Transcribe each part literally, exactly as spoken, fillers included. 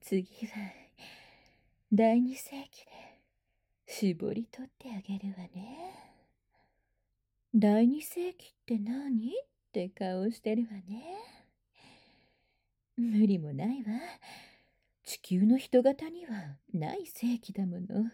次は第二世紀で絞り取ってあげるわね。第二世紀って何って顔してるわね。無理もないわ。地球の人型にはない世紀だもの。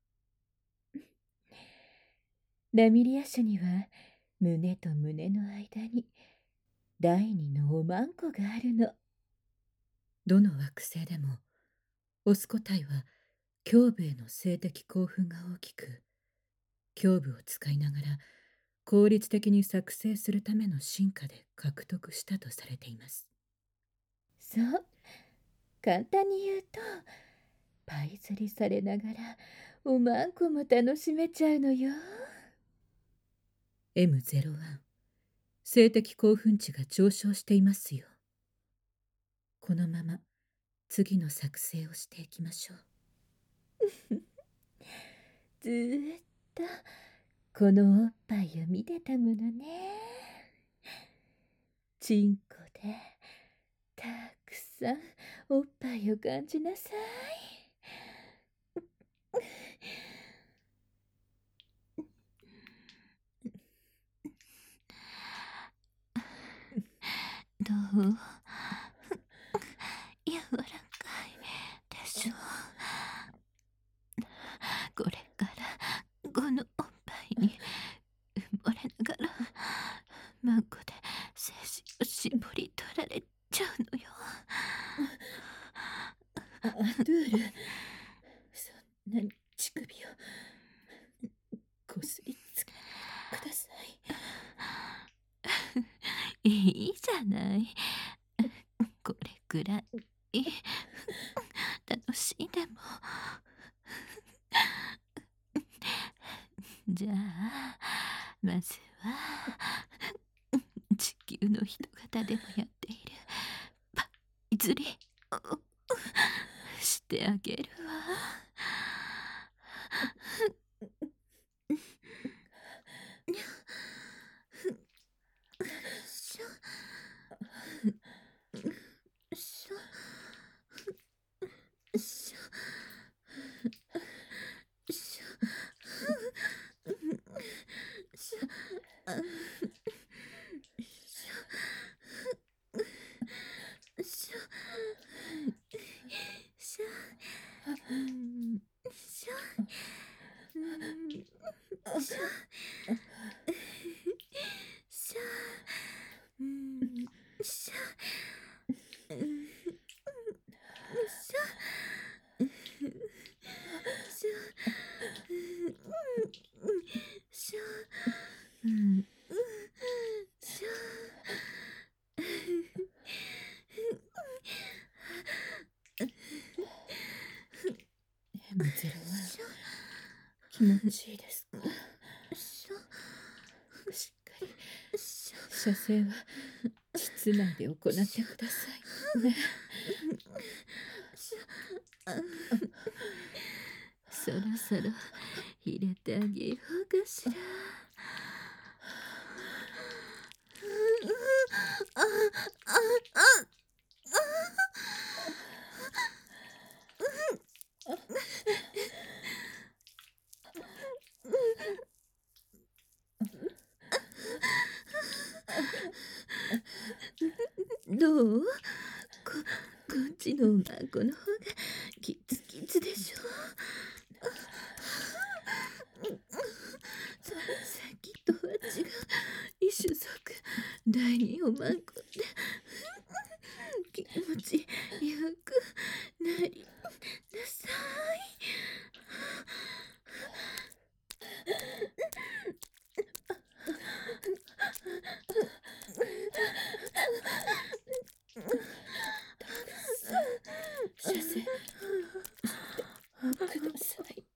ラミリア種には胸と胸の間に第二のおまんこがあるの。どの惑星でもオス個体は胸部への性的興奮が大きく、胸部を使いながら効率的に作成するための進化で獲得したとされています。そう、簡単に言うとパイ釣りされながらおまんこも楽しめちゃうのよ。 エムゼロワン 性的興奮値が上昇していますよ。このまま次の作成をしていきましょう。ずーっとこのおっぱいを見てたものね。チンコでたくさんおっぱいを感じなさい。どう？柔らかいでしょ。これからこのおっぱいに埋もれながらマンコで精子を絞り取られちゃうのよ。あ、ルール、そんなに乳首をこすりつけないでください。いいじゃない。これくらい楽しいでも。じゃあまずは地球の人型でもやっているパイ釣りをしてあげるわ。しょしょしょしょしょしょしょうんしょうんしょしょうんしょうんしょしょしょうんしょエムゼロワン 気持ちいいですか？しっかり射精は室内で行ってくださいね。そろそろ入れてあげようかしら。どう？こ、こっちのおまんこの方がキツキツでしょ。さ、さっきとは違う一種族第二おまんこって気持ちよくなりなさい。射精してください。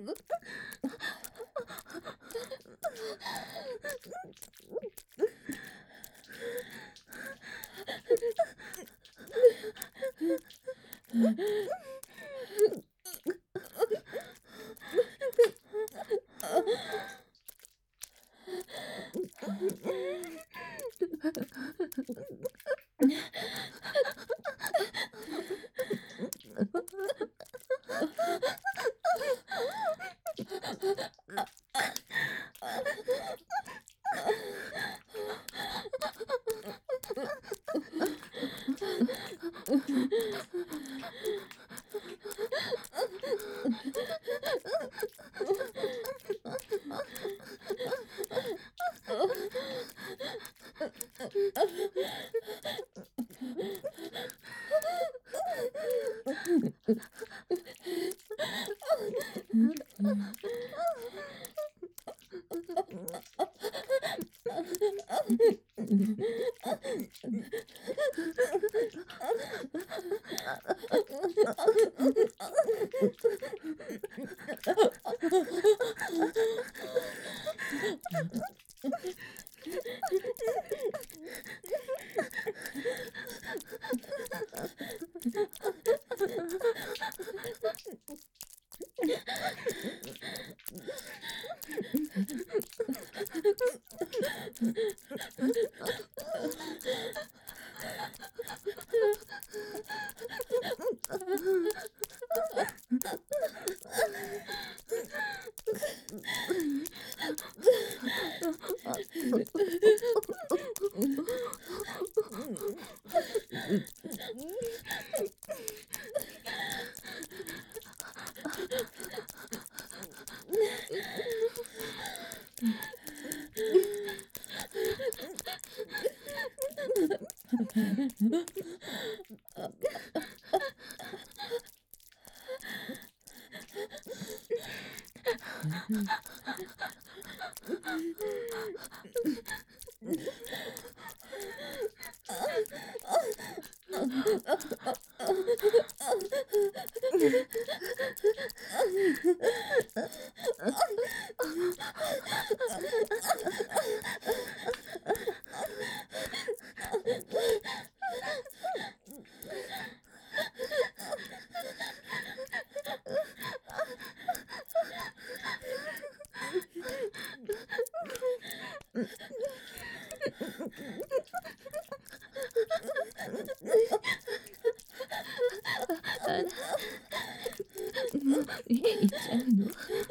もう行っちゃうの？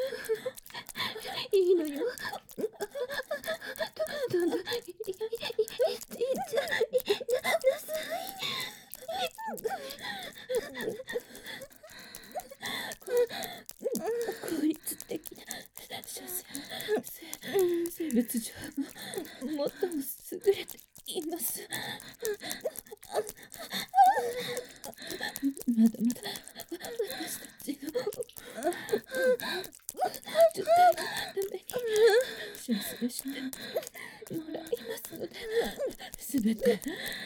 いいのよ。どんどんいいっちゃいなさい。効率的な所詮生物上も最も優れています。まだまだ私たちの受胎のために修正してもらいますので、すべて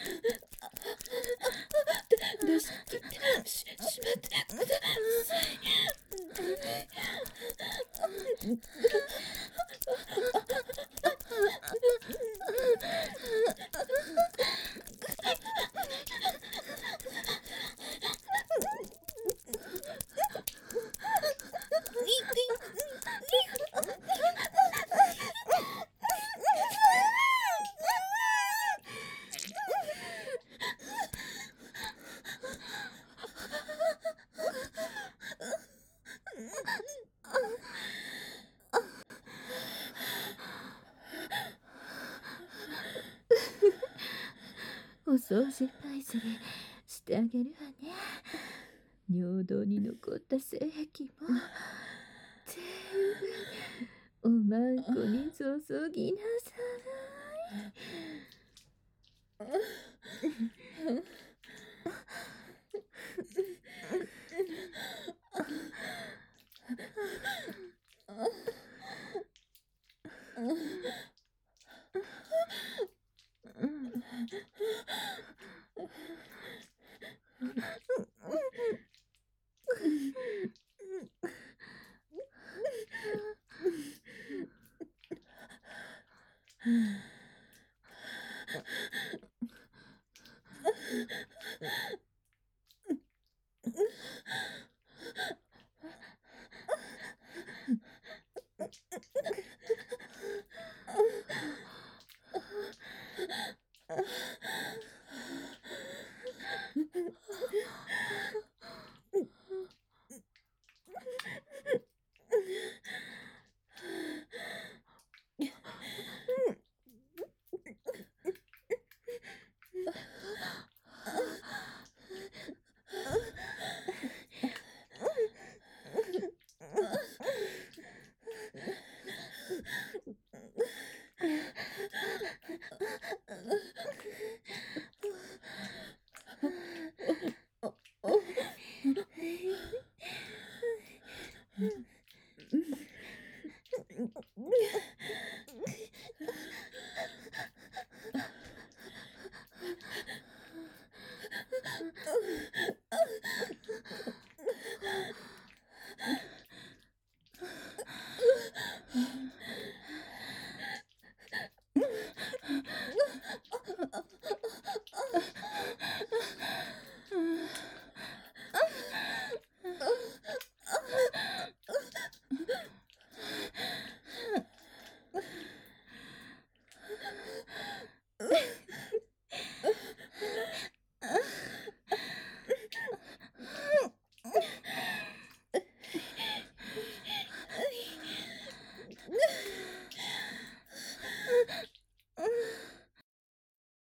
出し切ってししまってください。お掃除パイスにしてあげるわね。尿道に残った精液も全部おまんこに注ぎなさい。